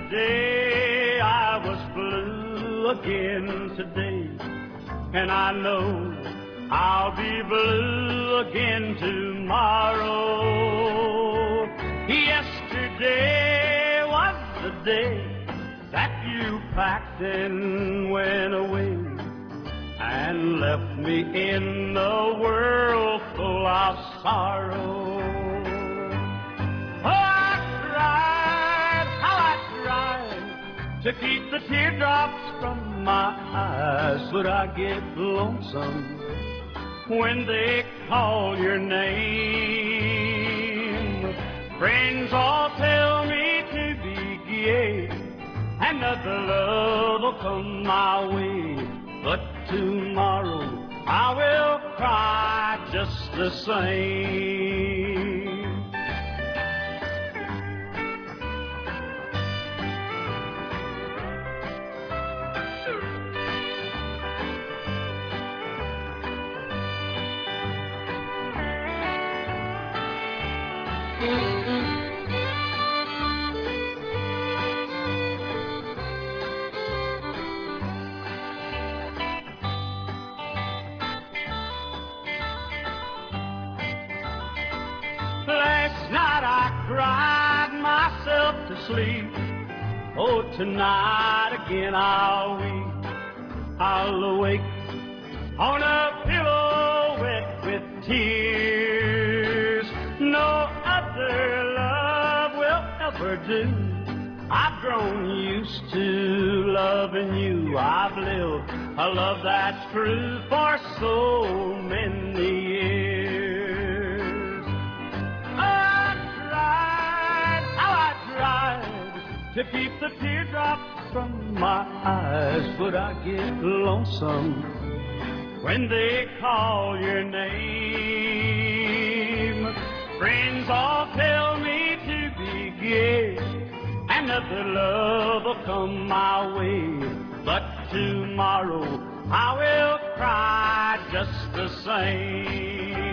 Yesterday I was blue again today, and I know I'll be blue again tomorrow. Yesterday was the day that you packed and went away and left me in the world full of sorrow. To keep the teardrops from my eyes, but I get lonesome when they call your name. Friends all tell me to be gay, another love will come my way, but tomorrow I will cry just the same. Last night I cried myself to sleep. Oh, tonight again I'll weep. I'll awake on a pillow wet with tears. No other love will ever do. I've grown used to loving you. I've lived a love that's true for so many years. I tried to keep the teardrops from my eyes, but I get lonesome when they call your name. Friends all tell me to be gay, another love will come my way, but tomorrow I will cry just the same.